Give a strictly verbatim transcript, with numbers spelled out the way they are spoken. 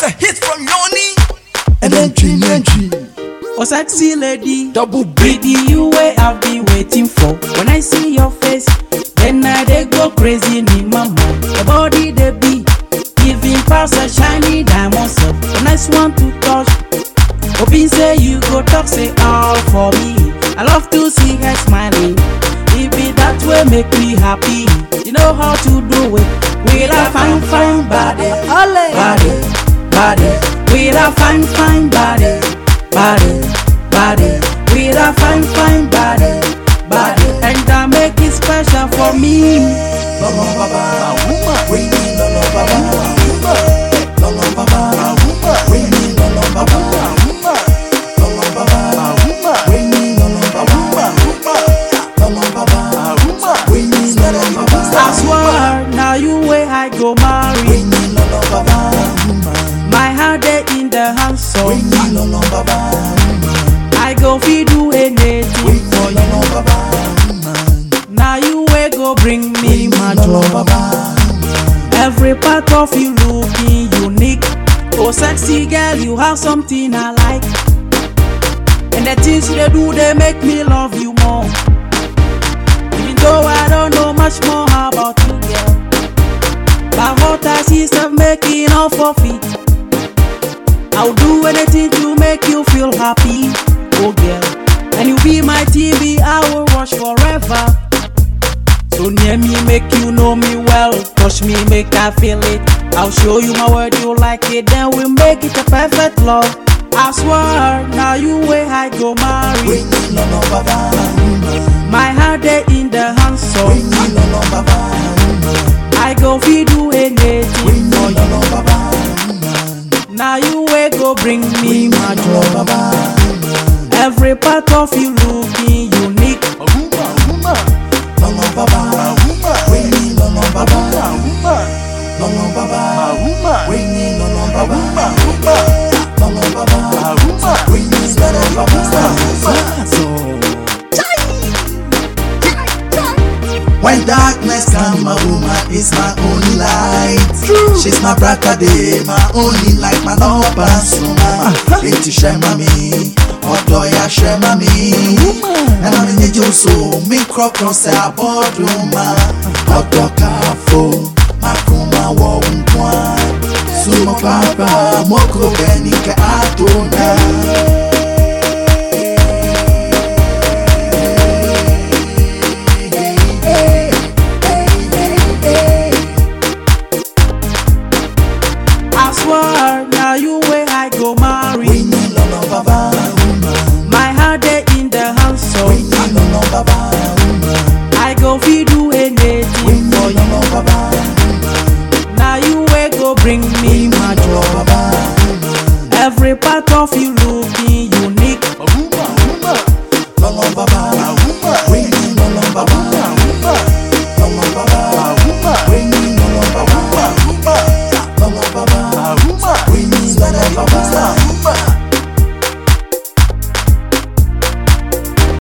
a hit from Yoni. And entry, entry. Oh, sexy lady, Double be B. the you way I've been waiting for. When I see your face, then I they go crazy in my mind. Your body they be giving past a shiny diamond so a nice one to touch. Hoping say you go talk say all for me. I love to see her smiling. It be that way make me happy. You know how to do it with a fine fine body, body, body. With a fine fine body, body, body. With a fine fine body, body. And I make it special for me. Lolo baba, bring me lolo baba. Lolo baba, bring me lolo baba. Lolo baba, bring me lolo baba. Lolo baba, bring me lolo baba. I swear, now you way I go marry. Bring me lolo baba. My heart they in the house so Bring me lolo baba. I go feed you anything Bring for me you. lolo baba. Now you way go bring me my Lolo joy. baba. Every part of you looking unique. Oh sexy girl, you have something I like. And the things you do, they make me love you more. Even though I don't know much more about you, girl. But what I see is making off of it. I'll do anything to make you feel happy, oh girl. And you be my T V, I will watch forever. So near me, make you know me well. Touch me, make I feel it. I'll show you my word, you like it. Then we'll make it a perfect love. I swear, now you way I go marry. Bring me lolo baba. My heart they in the hands so Bring me lolo baba. I go feed you anything Bring me for you. lolo baba. Now you way go bring me my Lolo joy. baba. Every part of you looking unique. Lolo baba. Bring me lolo baba. Lolo baba. Bring me lolo baba. Lolo baba. Bring me lolo baba. When darkness come, my woman is my only light. She's my brother day, my only light, my number suma. Into share mommy, odo ya share mommy. And I'm in the so me crop cross a boardroom. Odo kafo, makuma wo unkwa. Sumo papa, moko benika atona. Now you way I go marry. Bring me lolo baba. My heart they in the house so Bring me lolo baba. I go feed you anything Bring for me you. lolo baba. Now you way go bring me my Lolo joy. baba. Every part of you looking unique.